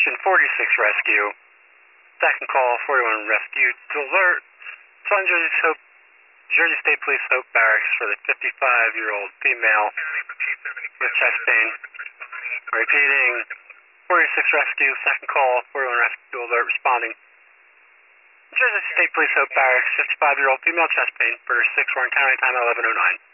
Question 46 rescue. Second call, 41 rescue to alert Southern Jersey State Police Hope Barracks for the 55-year-old female with chest pain. Repeating, 46 rescue, second call, 41 rescue alert responding. Jersey State Police Hope Barracks, 55-year-old female chest pain, British 6 Warren County, time 11:09.